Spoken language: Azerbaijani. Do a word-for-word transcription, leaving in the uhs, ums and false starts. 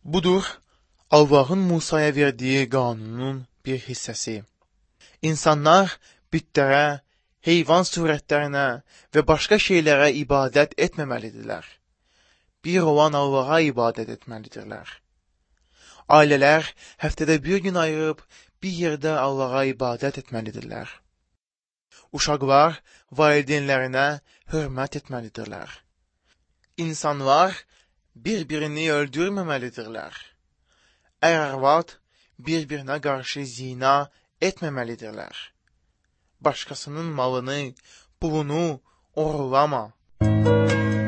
Budur, Allahın Musaya verdiyi qanunun bir hissəsi. İnsanlar bütlərə, heyvan surətlərinə və başqa şeylərə ibadət etməməlidirlər. Bir olan Allaha ibadət etməlidirlər. Ailələr həftədə bir gün ayırıb bir yerdə Allaha ibadət etməlidirlər. Uşaqlar valideynlərinə hörmət etməlidirlər. İnsanlar bir-birini öldürməməlidirlər. Ər-arvad bir-birinə qarşı zina etməməlidirlər. Başqasının malını, pulunu oğurlama.